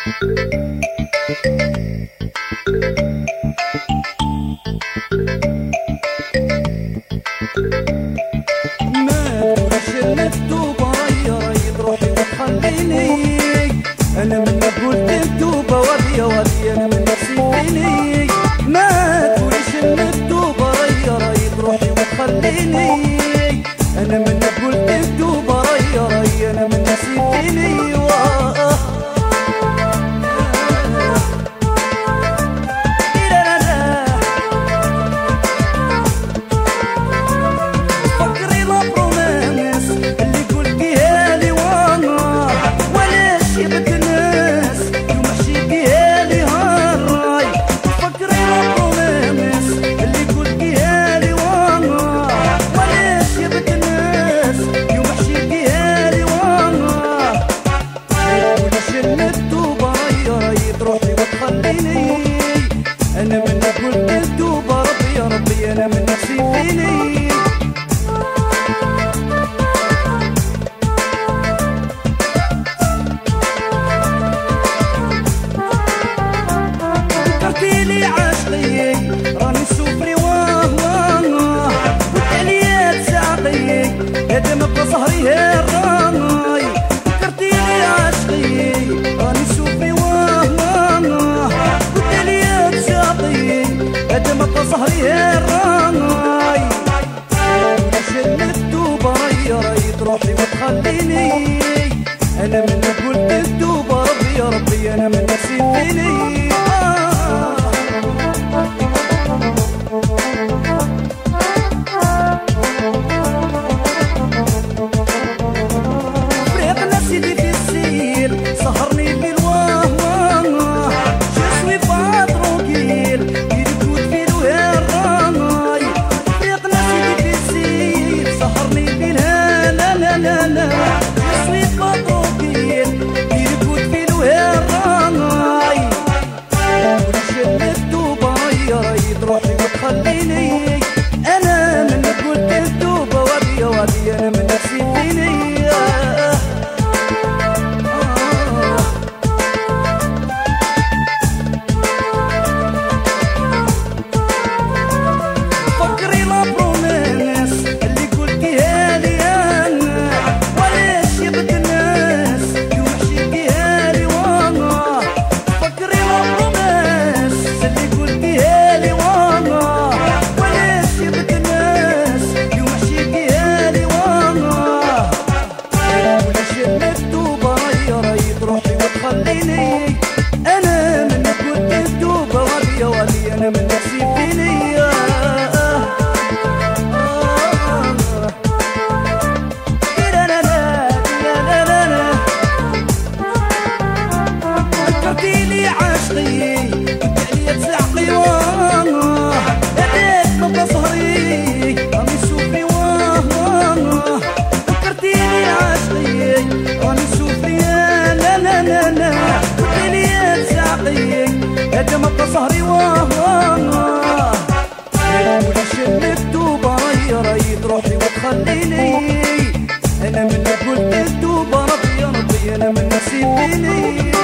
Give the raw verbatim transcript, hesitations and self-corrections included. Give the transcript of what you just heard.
ما تقولش المكتوبة يا رايد روحي وتخليني، انا منك قلت مكتوبة وهي وهي انا من نسيتني. ما تقولش المكتوبة يا رايد روحي وتخليني، انا منك قلت مكتوبة يا رايد انا من نسيتني. أنا من قلت مكتوبة ربي يا ربي أنا من نسيتني. فكرتيلي عاشقي راني سوفري واه واه، والتاليات ساعقي هذا ما بقى صهري هالراي. فكرتيلي عاشقي راني سوفري واه واه، والتاليات ساعقي هذا ما بقى صهري هالراي. مش المكتوبة يا رايد روحي وتخليني، أنا من قلت مكتوبة ربي يا ربي أنا من نسيتني. فريقنا سيدي في السير سهرني بالواه واه، جسمي باتروكيل يركض في الوهراي. فريقنا سيدي في السير سهرني بالها لا لا لا لا، جسمي باتروكيل يركض في الوهراي. مش المكتوبة يا رايد روحي وتخليني، أنا من قلت مكتوبة وهي وهي أنا من نسيتني. فكري لا بروميس اللي قلتيها لي أنا، ولاش يبكي الناس يوحشيكيها لي والله. فكري لا بروميس اللي قلتيها لي والله، ولاش يبكي الناس يوحشيكيها لي والله. مش المكتوبة يا رايد روحي وتخليني، أنا من قلت مكتوبة وهي وهي أنا من نسيتني. فكرتيلي عاشقي والتاليات ساعقي واه، هداك نبضة صهري راني سوفري واه واه. فكرتيلي عاشقي راني سوفري لا لا لا لا، والتاليات ساعقي هدا مبقى صهري واه واه. مش المكتوبة يا رايد روحي وتخليني، أنا من قلت مكتوبة ربي يا ربي أنا من نسيتني.